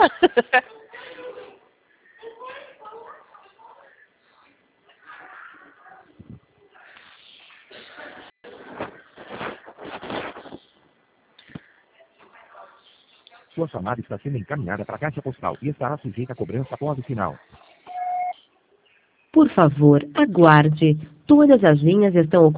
Sua chamada está sendo encaminhada para a caixa postal e estará sujeita a cobrança após o sinal. Por favor, aguarde. Todas as linhas estão ocupadas.